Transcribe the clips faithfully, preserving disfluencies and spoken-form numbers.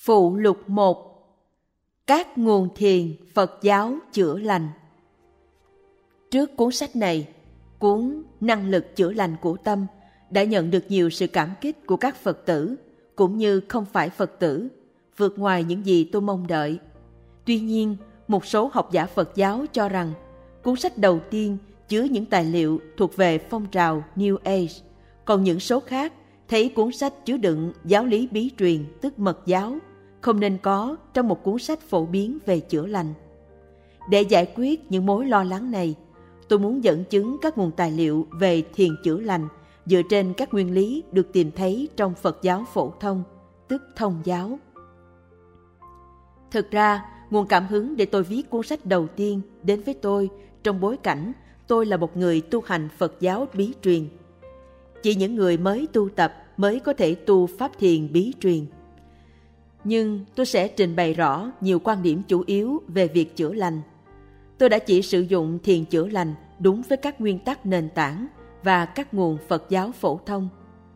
Phụ lục một. Các nguồn thiền Phật giáo chữa lành. Trước cuốn sách này, cuốn Năng lực chữa lành của tâm đã nhận được nhiều sự cảm kích của các Phật tử, cũng như không phải Phật tử, vượt ngoài những gì tôi mong đợi. Tuy nhiên, một số học giả Phật giáo cho rằng cuốn sách đầu tiên chứa những tài liệu thuộc về phong trào New Age, còn những số khác thấy cuốn sách chứa đựng giáo lý bí truyền tức mật giáo, không nên có trong một cuốn sách phổ biến về chữa lành. Để giải quyết những mối lo lắng này, tôi muốn dẫn chứng các nguồn tài liệu về thiền chữa lành dựa trên các nguyên lý được tìm thấy trong Phật giáo phổ thông, tức thông giáo. Thực ra, nguồn cảm hứng để tôi viết cuốn sách đầu tiên đến với tôi trong bối cảnh tôi là một người tu hành Phật giáo bí truyền. Chỉ những người mới tu tập mới có thể tu pháp thiền bí truyền. Nhưng tôi sẽ trình bày rõ nhiều quan điểm chủ yếu về việc chữa lành. Tôi đã chỉ sử dụng thiền chữa lành đúng với các nguyên tắc nền tảng và các nguồn Phật giáo phổ thông.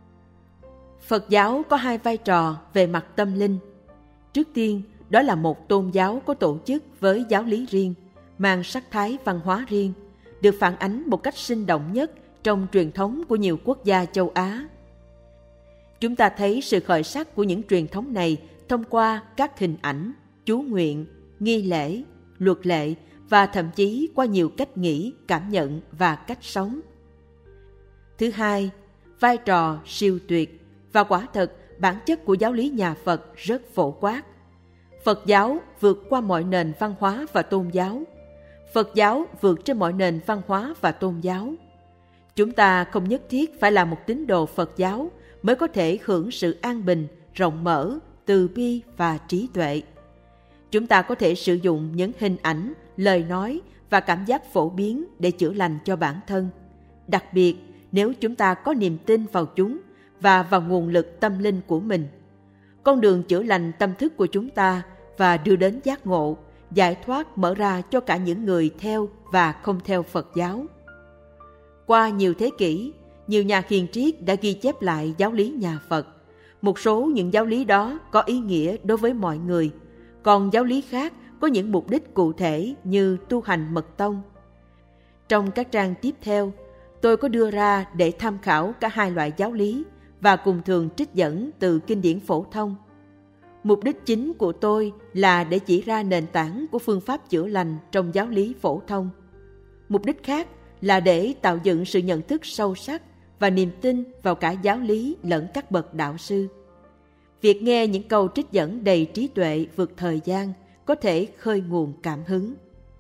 Phật giáo có hai vai trò về mặt tâm linh. Trước tiên, đó là một tôn giáo có tổ chức với giáo lý riêng, mang sắc thái văn hóa riêng, được phản ánh một cách sinh động nhất trong truyền thống của nhiều quốc gia châu Á. Chúng ta thấy sự khởi sắc của những truyền thống này thông qua các hình ảnh, chú nguyện, nghi lễ, luật lệ và thậm chí qua nhiều cách nghĩ, cảm nhận và cách sống. Thứ hai, vai trò siêu tuyệt và quả thật bản chất của giáo lý nhà Phật rất phổ quát. Phật giáo vượt qua mọi nền văn hóa và tôn giáo. Phật giáo vượt trên mọi nền văn hóa và tôn giáo. Chúng ta không nhất thiết phải là một tín đồ Phật giáo mới có thể hưởng sự an bình, rộng mở, từ bi và trí tuệ. Chúng ta có thể sử dụng những hình ảnh, lời nói và cảm giác phổ biến để chữa lành cho bản thân, đặc biệt nếu chúng ta có niềm tin vào chúng và vào nguồn lực tâm linh của mình. Con đường chữa lành tâm thức của chúng ta và đưa đến giác ngộ, giải thoát mở ra cho cả những người theo và không theo Phật giáo. Qua nhiều thế kỷ, nhiều nhà hiền triết đã ghi chép lại giáo lý nhà Phật. Một số những giáo lý đó có ý nghĩa đối với mọi người, còn giáo lý khác có những mục đích cụ thể như tu hành mật tông. Trong các trang tiếp theo, tôi có đưa ra để tham khảo cả hai loại giáo lý và cùng thường trích dẫn từ kinh điển phổ thông. Mục đích chính của tôi là để chỉ ra nền tảng của phương pháp chữa lành trong giáo lý phổ thông. Mục đích khác là để tạo dựng sự nhận thức sâu sắc và niềm tin vào cả giáo lý lẫn các bậc đạo sư. Việc nghe những câu trích dẫn đầy trí tuệ vượt thời gian có thể khơi nguồn cảm hứng.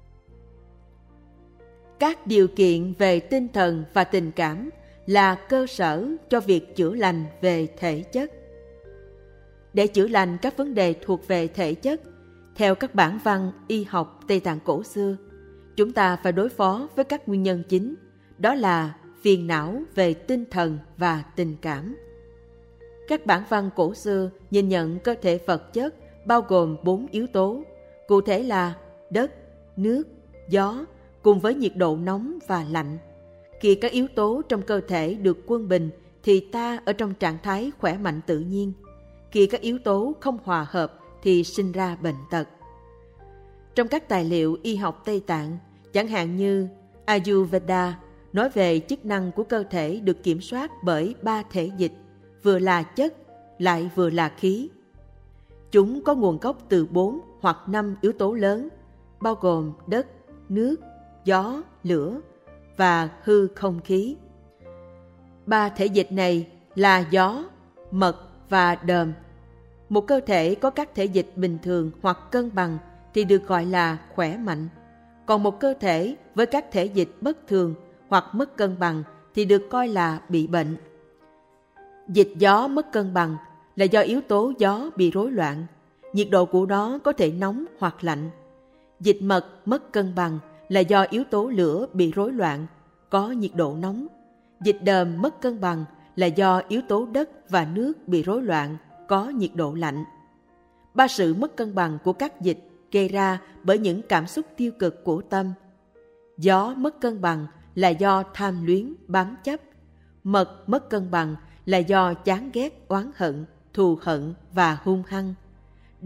Các điều kiện về tinh thần và tình cảm là cơ sở cho việc chữa lành về thể chất. Để chữa lành các vấn đề thuộc về thể chất, theo các bản văn y học Tây Tạng cổ xưa, chúng ta phải đối phó với các nguyên nhân chính, đó là phiền não về tinh thần và tình cảm. Các bản văn cổ xưa nhìn nhận cơ thể vật chất bao gồm bốn yếu tố, cụ thể là đất, nước, gió, cùng với nhiệt độ nóng và lạnh. Khi các yếu tố trong cơ thể được quân bình thì ta ở trong trạng thái khỏe mạnh tự nhiên. Khi các yếu tố không hòa hợp thì sinh ra bệnh tật. Trong các tài liệu y học Tây Tạng, chẳng hạn như Ayurveda, nói về chức năng của cơ thể được kiểm soát bởi ba thể dịch, vừa là chất, lại vừa là khí. Chúng có nguồn gốc từ bốn hoặc năm yếu tố lớn, bao gồm đất, nước, gió, lửa và hư không khí. Ba thể dịch này là gió, mật và đờm. Một cơ thể có các thể dịch bình thường hoặc cân bằng thì được gọi là khỏe mạnh. Còn một cơ thể với các thể dịch bất thường hoặc mất cân bằng thì được coi là bị bệnh. Dịch gió mất cân bằng là do yếu tố gió bị rối loạn, nhiệt độ của nó có thể nóng hoặc lạnh. Dịch mật mất cân bằng là do yếu tố lửa bị rối loạn, có nhiệt độ nóng. Dịch đờm mất cân bằng là do yếu tố đất và nước bị rối loạn, có nhiệt độ lạnh. Ba sự mất cân bằng của các dịch gây ra bởi những cảm xúc tiêu cực của tâm. Gió mất cân bằng là do tham luyến, bám chấp. Mật mất cân bằng là do chán ghét, oán hận, thù hận và hung hăng.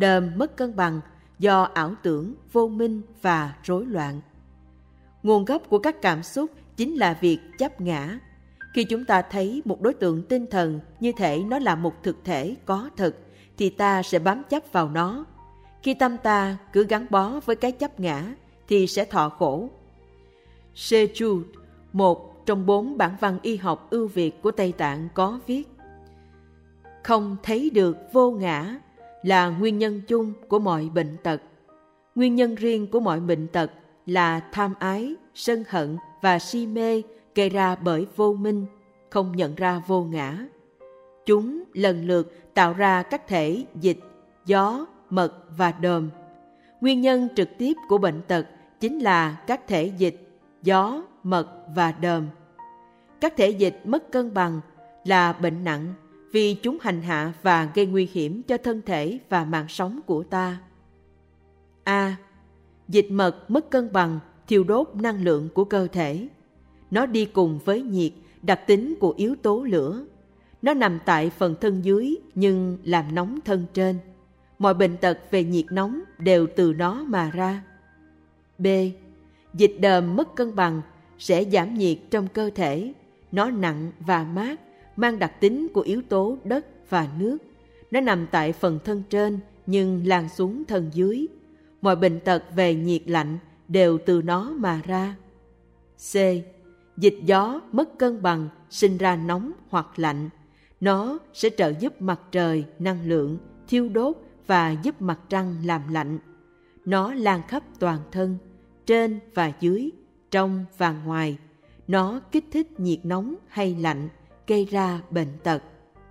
đờm mất cân bằng do ảo tưởng, vô minh và rối loạn. Nguồn gốc của các cảm xúc chính là việc chấp ngã. Khi chúng ta thấy một đối tượng tinh thần như thể nó là một thực thể có thật, thì ta sẽ bám chấp vào nó. Khi tâm ta cứ gắn bó với cái chấp ngã, thì sẽ thọ khổ. Seju, một trong bốn bản văn y học ưu việt của Tây Tạng có viết: không thấy được vô ngã là nguyên nhân chung của mọi bệnh tật. Nguyên nhân riêng của mọi bệnh tật là tham ái, sân hận và si mê gây ra bởi vô minh, không nhận ra vô ngã. Chúng lần lượt tạo ra các thể dịch, gió, mật và đờm. Nguyên nhân trực tiếp của bệnh tật chính là các thể dịch, gió, mật và đờm. Các thể dịch mất cân bằng là bệnh nặng vì chúng hành hạ và gây nguy hiểm cho thân thể và mạng sống của ta. A. Dịch mật mất cân bằng thiêu đốt năng lượng của cơ thể. Nó đi cùng với nhiệt, đặc tính của yếu tố lửa. Nó nằm tại phần thân dưới nhưng làm nóng thân trên. Mọi bệnh tật về nhiệt nóng đều từ nó mà ra. B. Dịch đờm mất cân bằng sẽ giảm nhiệt trong cơ thể. Nó nặng và mát, mang đặc tính của yếu tố đất và nước. Nó nằm tại phần thân trên nhưng lan xuống thân dưới. Mọi bệnh tật về nhiệt lạnh đều từ nó mà ra. C. Dịch gió mất cân bằng sinh ra nóng hoặc lạnh. Nó sẽ trợ giúp mặt trời năng lượng, thiêu đốt và giúp mặt trăng làm lạnh. Nó lan khắp toàn thân, trên và dưới, trong và ngoài. Nó kích thích nhiệt nóng hay lạnh, gây ra bệnh tật.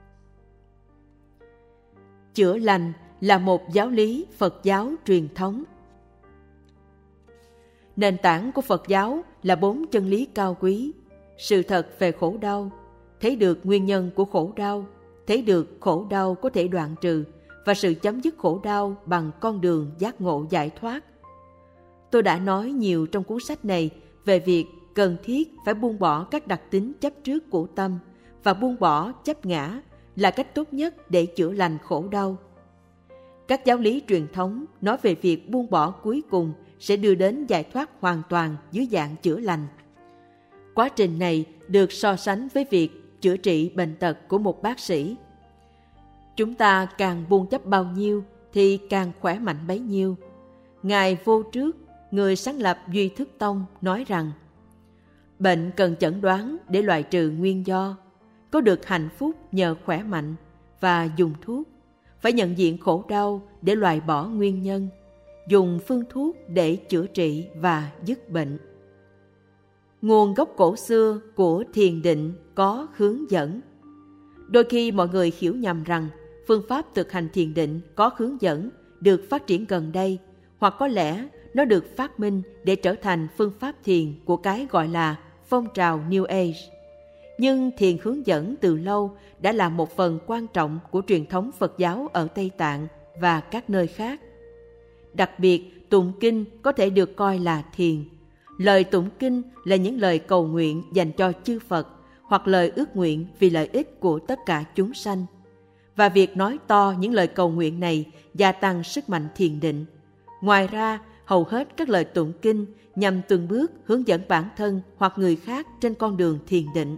Chữa lành là một giáo lý Phật giáo truyền thống. Nền tảng của Phật giáo là bốn chân lý cao quý: sự thật về khổ đau, thấy được nguyên nhân của khổ đau, thấy được khổ đau có thể đoạn trừ và sự chấm dứt khổ đau bằng con đường giác ngộ giải thoát. Tôi đã nói nhiều trong cuốn sách này về việc cần thiết phải buông bỏ các đặc tính chấp trước của tâm, và buông bỏ chấp ngã là cách tốt nhất để chữa lành khổ đau. Các giáo lý truyền thống nói về việc buông bỏ cuối cùng sẽ đưa đến giải thoát hoàn toàn dưới dạng chữa lành. Quá trình này được so sánh với việc chữa trị bệnh tật của một bác sĩ. Chúng ta càng buông chấp bao nhiêu thì càng khỏe mạnh bấy nhiêu. Ngài Vô Trước, người sáng lập Duy Thức Tông, nói rằng bệnh cần chẩn đoán để loại trừ nguyên do, có được hạnh phúc nhờ khỏe mạnh và dùng thuốc, phải nhận diện khổ đau để loại bỏ nguyên nhân, dùng phương thuốc để chữa trị và dứt bệnh. Nguồn gốc cổ xưa của thiền định có hướng dẫn. Đôi khi mọi người hiểu nhầm rằng phương pháp thực hành thiền định có hướng dẫn được phát triển gần đây, hoặc có lẽ nó được phát minh để trở thành phương pháp thiền của cái gọi là phong trào New Age. Nhưng thiền hướng dẫn từ lâu đã là một phần quan trọng của truyền thống Phật giáo ở Tây Tạng và các nơi khác. Đặc biệt, tụng kinh có thể được coi là thiền. Lời tụng kinh là những lời cầu nguyện dành cho chư Phật hoặc lời ước nguyện vì lợi ích của tất cả chúng sanh. Và việc nói to những lời cầu nguyện này gia tăng sức mạnh thiền định. Ngoài ra, hầu hết các lời tụng kinh nhằm từng bước hướng dẫn bản thân hoặc người khác trên con đường thiền định.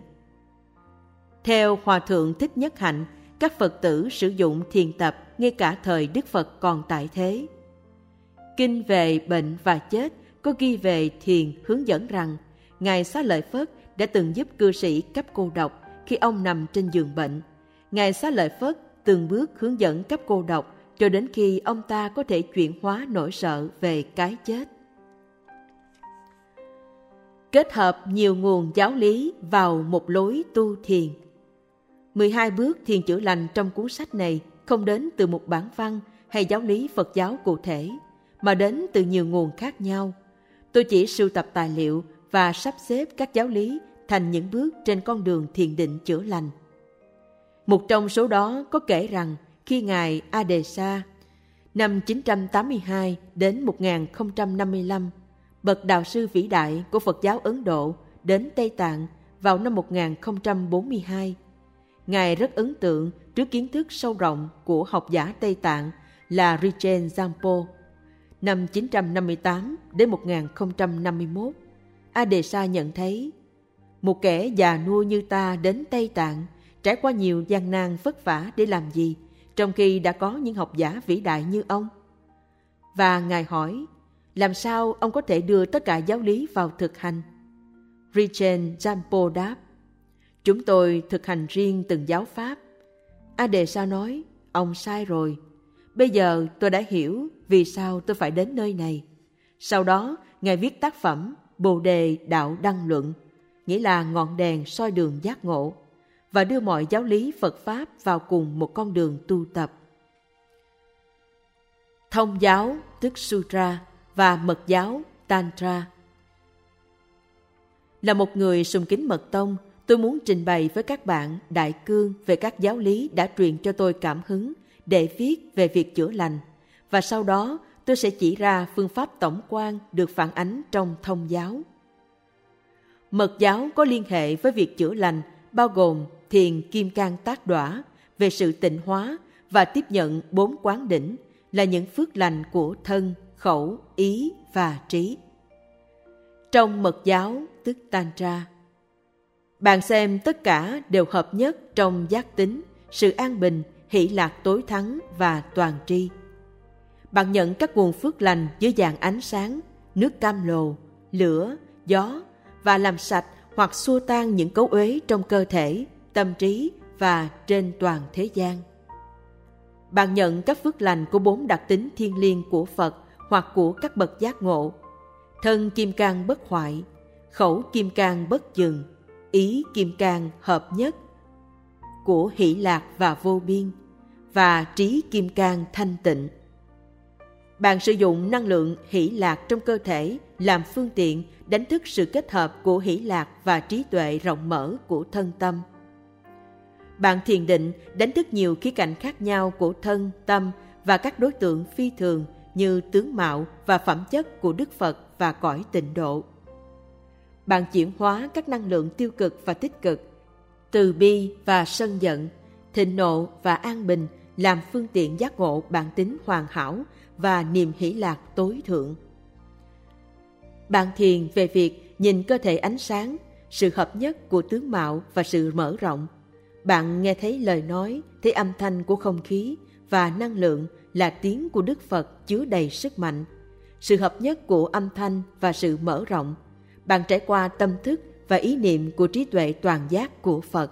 Theo Hòa Thượng Thích Nhất Hạnh, các Phật tử sử dụng thiền tập ngay cả thời Đức Phật còn tại thế. Kinh về bệnh và chết có ghi về thiền hướng dẫn rằng Ngài Xá Lợi Phất đã từng giúp cư sĩ cấp cô độc khi ông nằm trên giường bệnh. Ngài Xá Lợi Phất từng bước hướng dẫn cấp cô độc cho đến khi ông ta có thể chuyển hóa nỗi sợ về cái chết. Kết hợp nhiều nguồn giáo lý vào một lối tu thiền. mười hai bước thiền chữa lành trong cuốn sách này không đến từ một bản văn hay giáo lý Phật giáo cụ thể, mà đến từ nhiều nguồn khác nhau. Tôi chỉ sưu tập tài liệu và sắp xếp các giáo lý thành những bước trên con đường thiền định chữa lành. Một trong số đó có kể rằng khi Ngài Adesa năm chín trăm tám mươi hai đến một nghìn không trăm năm mươi lăm, bậc đạo sư vĩ đại của Phật giáo Ấn Độ đến Tây Tạng vào năm một nghìn không trăm bốn mươi hai. Ngài rất ấn tượng trước kiến thức sâu rộng của học giả Tây Tạng là Rinchen Zampo. Năm chín trăm năm mươi tám đến một nghìn không trăm năm mươi mốt, Adesa nhận thấy một kẻ già nua như ta đến Tây Tạng trải qua nhiều gian nan vất vả để làm gì, trong khi đã có những học giả vĩ đại như ông? Và Ngài hỏi, làm sao ông có thể đưa tất cả giáo lý vào thực hành? Rinchen Zampo đáp, chúng tôi thực hành riêng từng giáo pháp. Adesa nói, ông sai rồi. Bây giờ tôi đã hiểu vì sao tôi phải đến nơi này. Sau đó, Ngài viết tác phẩm Bồ Đề Đạo Đăng Luận, nghĩa là ngọn đèn soi đường giác ngộ, và đưa mọi giáo lý Phật Pháp vào cùng một con đường tu tập. Thông giáo tức Sutra và mật giáo Tantra. Là một người sùng kính mật tông, tôi muốn trình bày với các bạn đại cương về các giáo lý đã truyền cho tôi cảm hứng để viết về việc chữa lành, và sau đó tôi sẽ chỉ ra phương pháp tổng quan được phản ánh trong thông giáo. Mật giáo có liên hệ với việc chữa lành, bao gồm thiền kim cang tác đọa về sự tịnh hóa và tiếp nhận bốn quán đỉnh là những phước lành của thân, khẩu, ý và trí. Trong mật giáo tức Tantra, bạn xem tất cả đều hợp nhất trong giác tính, sự an bình, hỷ lạc tối thắng và toàn tri. Bạn nhận các nguồn phước lành dưới dạng ánh sáng, nước cam lồ, lửa, gió và làm sạch hoặc xua tan những cấu uế trong cơ thể, tâm trí và trên toàn thế gian. Bạn nhận các phước lành của bốn đặc tính thiêng liêng của Phật hoặc của các bậc giác ngộ: thân kim cang bất hoại, khẩu kim cang bất dừng, ý kim cang hợp nhất của hỷ lạc và vô biên, và trí kim cang thanh tịnh. Bạn sử dụng năng lượng hỷ lạc trong cơ thể làm phương tiện đánh thức sự kết hợp của hỷ lạc và trí tuệ rộng mở của thân tâm. Bạn thiền định đánh thức nhiều khía cạnh khác nhau của thân, tâm và các đối tượng phi thường như tướng mạo và phẩm chất của Đức Phật và cõi tịnh độ. Bạn chuyển hóa các năng lượng tiêu cực và tích cực, từ bi và sân giận, thịnh nộ và an bình làm phương tiện giác ngộ bản tính hoàn hảo và niềm hỷ lạc tối thượng. Bạn thiền về việc nhìn cơ thể ánh sáng, sự hợp nhất của tướng mạo và sự mở rộng. Bạn nghe thấy lời nói, thấy âm thanh của không khí và năng lượng là tiếng của Đức Phật chứa đầy sức mạnh. Sự hợp nhất của âm thanh và sự mở rộng. Bạn trải qua tâm thức và ý niệm của trí tuệ toàn giác của Phật.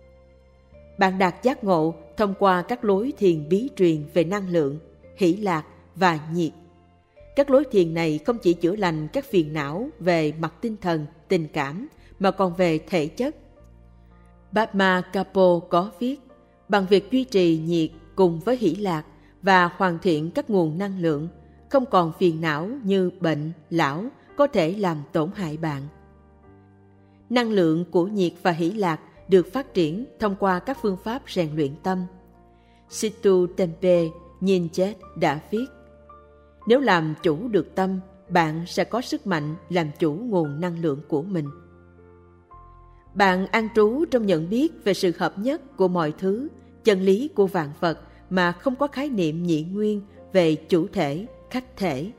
Bạn đạt giác ngộ thông qua các lối thiền bí truyền về năng lượng, hỷ lạc và nhiệt. Các lối thiền này không chỉ chữa lành các phiền não về mặt tinh thần, tình cảm, mà còn về thể chất. Padma Kapo có viết, bằng việc duy trì nhiệt cùng với hỷ lạc và hoàn thiện các nguồn năng lượng, không còn phiền não như bệnh, lão có thể làm tổn hại bạn. Năng lượng của nhiệt và hỷ lạc được phát triển thông qua các phương pháp rèn luyện tâm. Situ Tempe Nyingjet đã viết, nếu làm chủ được tâm, bạn sẽ có sức mạnh làm chủ nguồn năng lượng của mình. Bạn an trú trong nhận biết về sự hợp nhất của mọi thứ, chân lý của vạn vật mà không có khái niệm nhị nguyên về chủ thể, khách thể.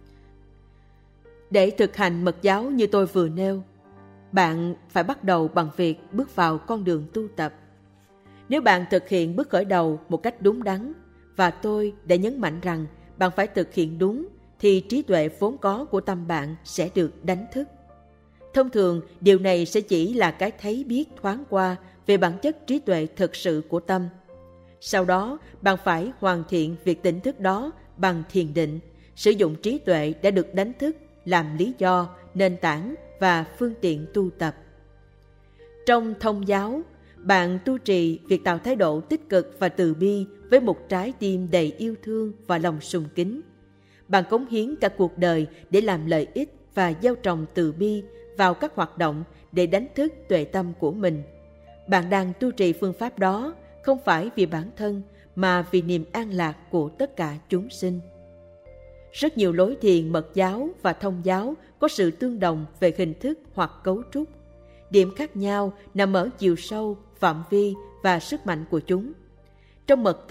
Để thực hành mật giáo như tôi vừa nêu, bạn phải bắt đầu bằng việc bước vào con đường tu tập. Nếu bạn thực hiện bước khởi đầu một cách đúng đắn, và tôi đã nhấn mạnh rằng bạn phải thực hiện đúng, thì trí tuệ vốn có của tâm bạn sẽ được đánh thức. Thông thường, điều này sẽ chỉ là cái thấy biết thoáng qua về bản chất trí tuệ thực sự của tâm. Sau đó, bạn phải hoàn thiện việc tỉnh thức đó bằng thiền định, sử dụng trí tuệ đã được đánh thức làm lý do, nền tảng và phương tiện tu tập. Trong thông giáo, bạn tu trì việc tạo thái độ tích cực và từ bi với một trái tim đầy yêu thương và lòng sùng kính. Bạn cống hiến cả cuộc đời để làm lợi ích và gieo trồng từ bi vào các hoạt động để đánh thức tuệ tâm của mình. Bạn đang tu trì phương pháp đó không phải vì bản thân mà vì niềm an lạc của tất cả chúng sinh. Rất nhiều lối thiền mật giáo và thông giáo có sự tương đồng về hình thức hoặc cấu trúc. Điểm khác nhau nằm ở chiều sâu, phạm vi và sức mạnh của chúng. Trong mật tông,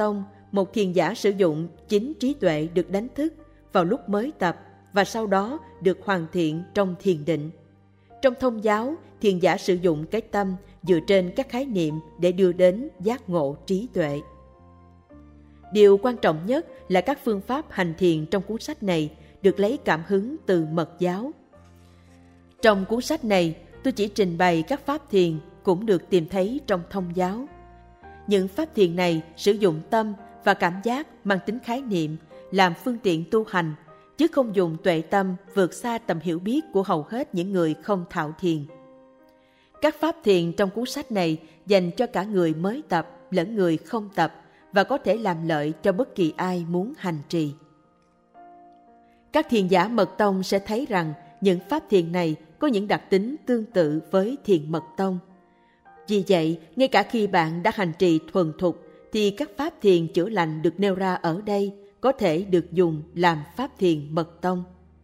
một thiền giả sử dụng chính trí tuệ được đánh thức vào lúc mới tập và sau đó được hoàn thiện trong thiền định. Trong thông giáo, thiền giả sử dụng cái tâm dựa trên các khái niệm để đưa đến giác ngộ trí tuệ. Điều quan trọng nhất là các phương pháp hành thiền trong cuốn sách này được lấy cảm hứng từ Mật giáo. Trong cuốn sách này, tôi chỉ trình bày các pháp thiền cũng được tìm thấy trong thông giáo. Những pháp thiền này sử dụng tâm và cảm giác mang tính khái niệm làm phương tiện tu hành, chứ không dùng tuệ tâm vượt xa tầm hiểu biết của hầu hết những người không thạo thiền. Các pháp thiền trong cuốn sách này dành cho cả người mới tập lẫn người không tập và có thể làm lợi cho bất kỳ ai muốn hành trì. Các thiền giả Mật tông sẽ thấy rằng những pháp thiền này có những đặc tính tương tự với thiền Mật tông. Vì vậy, ngay cả khi bạn đã hành trì thuần thục, thì các pháp thiền chữa lành được nêu ra ở đây có thể được dùng làm pháp thiền Mật tông.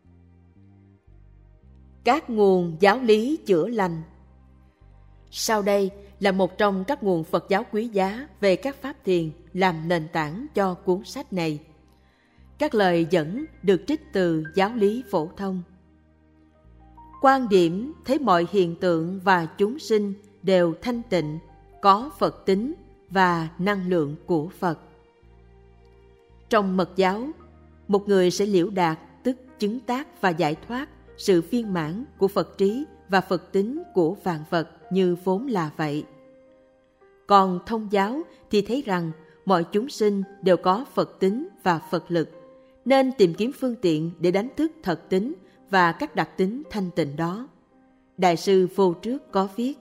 Các nguồn giáo lý chữa lành. Sau đây là một trong các nguồn Phật giáo quý giá về các pháp thiền làm nền tảng cho cuốn sách này. Các lời dẫn được trích từ giáo lý phổ thông. Quan điểm thấy mọi hiện tượng và chúng sinh đều thanh tịnh, có Phật tính và năng lượng của Phật. Trong Mật giáo, một người sẽ liễu đạt, tức chứng tác và giải thoát sự viên mãn của Phật trí và Phật tính của vạn vật như vốn là vậy. Còn thông giáo thì thấy rằng mọi chúng sinh đều có Phật tính và Phật lực, nên tìm kiếm phương tiện để đánh thức thật tính và các đặc tính thanh tịnh đó. Đại sư Vô Trước có viết: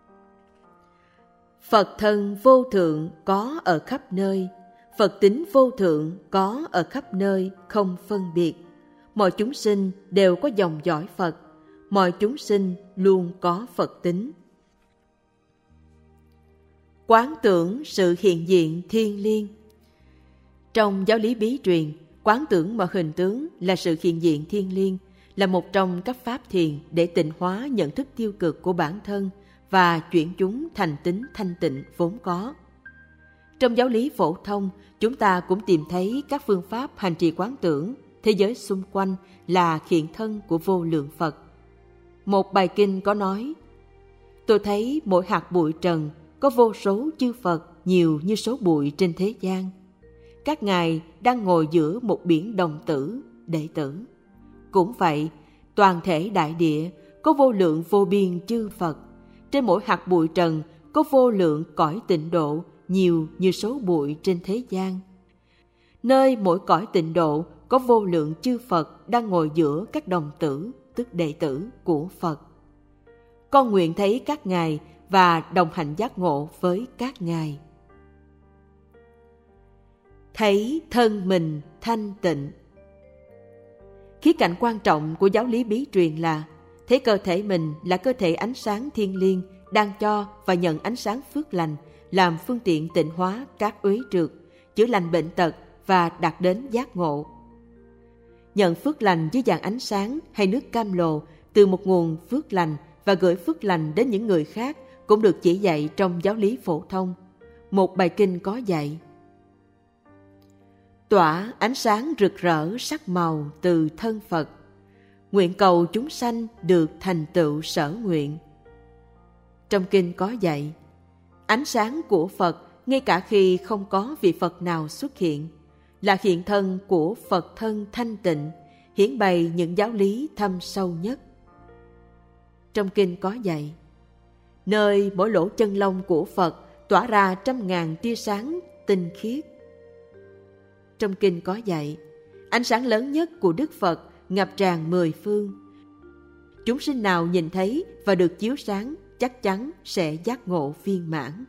Phật thân vô thượng có ở khắp nơi, Phật tính vô thượng có ở khắp nơi không phân biệt. Mọi chúng sinh đều có dòng dõi Phật, mọi chúng sinh luôn có Phật tính. Quán tưởng sự hiện diện thiêng liêng. Trong giáo lý bí truyền, quán tưởng mọi hình tướng là sự hiện diện thiêng liêng, là một trong các pháp thiền để tịnh hóa nhận thức tiêu cực của bản thân và chuyển chúng thành tính thanh tịnh vốn có. Trong giáo lý phổ thông, chúng ta cũng tìm thấy các phương pháp hành trì quán tưởng thế giới xung quanh là hiện thân của vô lượng Phật. Một bài kinh có nói: Tôi thấy mỗi hạt bụi trần có vô số chư Phật nhiều như số bụi trên thế gian. Các ngài đang ngồi giữa một biển đồng tử, đệ tử. Cũng vậy, toàn thể đại địa có vô lượng vô biên chư Phật. Trên mỗi hạt bụi trần có vô lượng cõi tịnh độ nhiều như số bụi trên thế gian. Nơi mỗi cõi tịnh độ có vô lượng chư Phật đang ngồi giữa các đồng tử, tức đệ tử của Phật. Con nguyện thấy các ngài và đồng hành giác ngộ với các ngài. Thấy thân mình thanh tịnh. Khía cạnh quan trọng của giáo lý bí truyền là thấy cơ thể mình là cơ thể ánh sáng thiêng liêng đang cho và nhận ánh sáng phước lành làm phương tiện tịnh hóa các uế trượt, chữa lành bệnh tật và đạt đến giác ngộ. Nhận phước lành dưới dạng ánh sáng hay nước cam lồ từ một nguồn phước lành và gửi phước lành đến những người khác cũng được chỉ dạy trong giáo lý phổ thông. Một bài kinh có dạy: Tỏa ánh sáng rực rỡ sắc màu từ thân Phật, nguyện cầu chúng sanh được thành tựu sở nguyện. Trong kinh có dạy: Ánh sáng của Phật ngay cả khi không có vị Phật nào xuất hiện, là hiện thân của Phật thân thanh tịnh, hiển bày những giáo lý thâm sâu nhất. Trong kinh có dạy: Nơi mỗi lỗ chân lông của Phật tỏa ra trăm ngàn tia sáng tinh khiết. Trong kinh có dạy: Ánh sáng lớn nhất của Đức Phật ngập tràn mười phương. Chúng sinh nào nhìn thấy và được chiếu sáng chắc chắn sẽ giác ngộ viên mãn.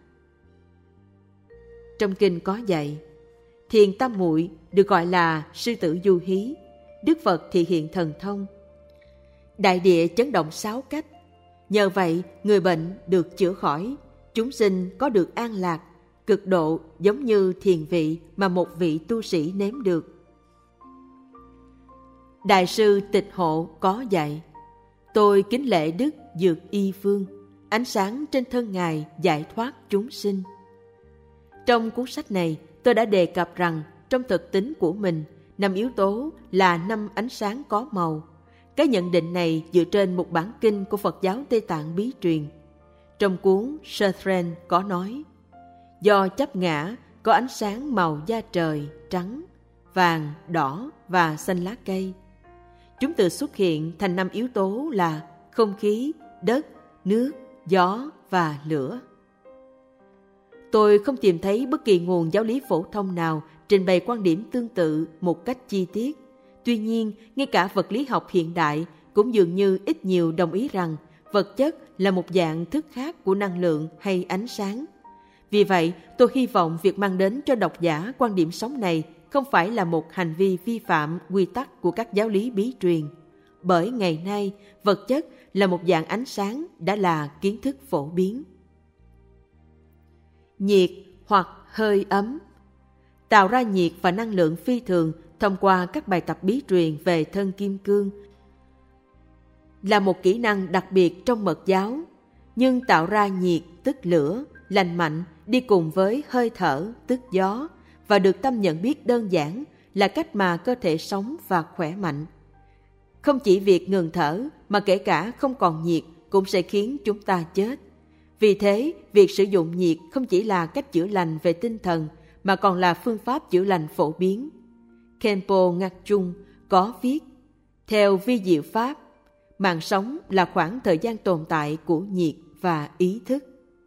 Trong kinh có dạy: Thiền Tam Muội được gọi là sư tử du hí, Đức Phật thị hiện thần thông. Đại địa chấn động sáu cách, nhờ vậy người bệnh được chữa khỏi, chúng sinh có được an lạc, cực độ giống như thiền vị mà một vị tu sĩ nếm được. Đại sư Tịch Hộ có dạy: Tôi kính lễ Đức Dược Y Vương, ánh sáng trên thân Ngài giải thoát chúng sinh. Trong cuốn sách này, tôi đã đề cập rằng trong thực tính của mình, năm yếu tố là năm ánh sáng có màu. Cái nhận định này dựa trên một bản kinh của Phật giáo Tây Tạng bí truyền. Trong cuốn Sutren có nói, do chấp ngã có ánh sáng màu da trời, trắng, vàng, đỏ và xanh lá cây. Chúng tự xuất hiện thành năm yếu tố là không khí, đất, nước, gió và lửa. Tôi không tìm thấy bất kỳ nguồn giáo lý phổ thông nào trình bày quan điểm tương tự một cách chi tiết. Tuy nhiên, ngay cả vật lý học hiện đại cũng dường như ít nhiều đồng ý rằng vật chất là một dạng thức khác của năng lượng hay ánh sáng. Vì vậy, tôi hy vọng việc mang đến cho độc giả quan điểm sống này không phải là một hành vi vi phạm quy tắc của các giáo lý bí truyền. Bởi ngày nay, vật chất là một dạng ánh sáng đã là kiến thức phổ biến. Nhiệt hoặc hơi ấm. Tạo ra nhiệt và năng lượng phi thường thông qua các bài tập bí truyền về thân kim cương là một kỹ năng đặc biệt trong mật giáo, nhưng tạo ra nhiệt tức lửa, lành mạnh đi cùng với hơi thở tức gió và được tâm nhận biết đơn giản là cách mà cơ thể sống và khỏe mạnh. Không chỉ việc ngừng thở mà kể cả không còn nhiệt cũng sẽ khiến chúng ta chết. Vì thế, việc sử dụng nhiệt không chỉ là cách chữa lành về tinh thần mà còn là phương pháp chữa lành phổ biến. Khenpo Ngakchung có viết, theo vi diệu pháp, mạng sống là khoảng thời gian tồn tại của nhiệt và ý thức.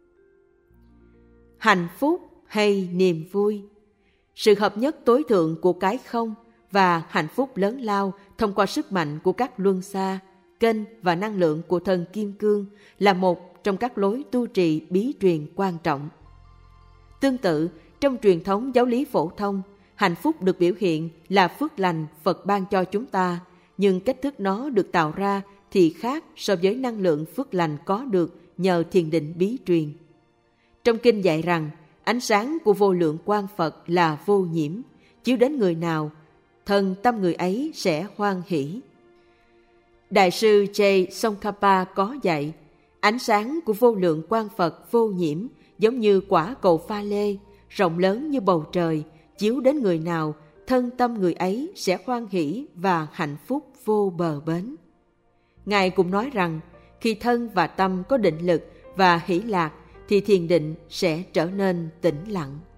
Hạnh phúc hay niềm vui, sự hợp nhất tối thượng của cái không và hạnh phúc lớn lao thông qua sức mạnh của các luân xa, kênh và năng lượng của thần kim cương là một trong các lối tu trì bí truyền quan trọng. Tương tự, trong truyền thống giáo lý phổ thông, hạnh phúc được biểu hiện là phước lành Phật ban cho chúng ta, nhưng cách thức nó được tạo ra thì khác so với năng lượng phước lành có được nhờ thiền định bí truyền. Trong kinh dạy rằng, ánh sáng của vô lượng quang Phật là vô nhiễm, chiếu đến người nào, thân tâm người ấy sẽ hoan hỷ. Đại sư J. Tsongkhapa có dạy, ánh sáng của vô lượng quang Phật vô nhiễm giống như quả cầu pha lê, rộng lớn như bầu trời, chiếu đến người nào, thân tâm người ấy sẽ hoan hỷ và hạnh phúc vô bờ bến. Ngài cũng nói rằng, khi thân và tâm có định lực và hỷ lạc, thì thiền định sẽ trở nên tĩnh lặng.